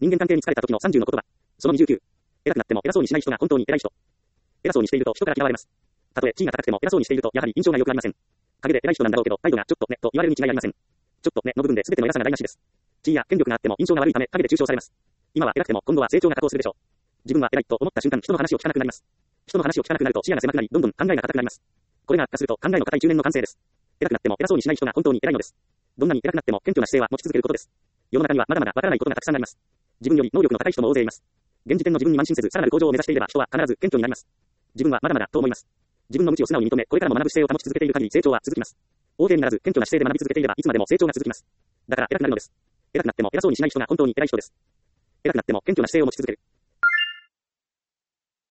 人間関係に疲れた時の30の言葉。その29。偉くなっても偉そうにしない人が本当に偉い人。偉そうにしていると人から嫌われます。たとえ地位が高くても偉そうにしているとやはり印象が良くありません。陰で偉い人なんだろうけど態度がちょっとねと言われるに違いありません。ちょっとねの部分で全ての偉さが台無しです。地位や権力があっても印象が悪いため陰で中傷されます。今は偉くても今後は成長が加工するでしょう。自分は偉いと思った瞬間人の話を聞かなくなります。人の話を聞かなくなると視野が狭くなりどんどん考えが固くなります。これが悪化すると考えの固い中年の完成です。偉くなっても偉そうにしない人が本当に偉いのです。どんなに偉くなっても謙虚な姿勢は持ち続けることです。世の中にはまだまだわからないことがたくさんあります。自分より能力の高い人も大勢います。現時点の自分に慢心せずさらなる向上を目指していれば人は必ず謙虚になります。自分はまだまだと思います。自分の無知を素直に認めこれからも学ぶ姿勢を保ち続けている限り成長は続きます。大勢にならず謙虚な姿勢で学び続けていればいつまでも成長が続きます。だから偉くなるのです。偉くなっても偉そうにしない人が本当に偉い人です。偉くなっても謙虚な姿勢を持ち続ける。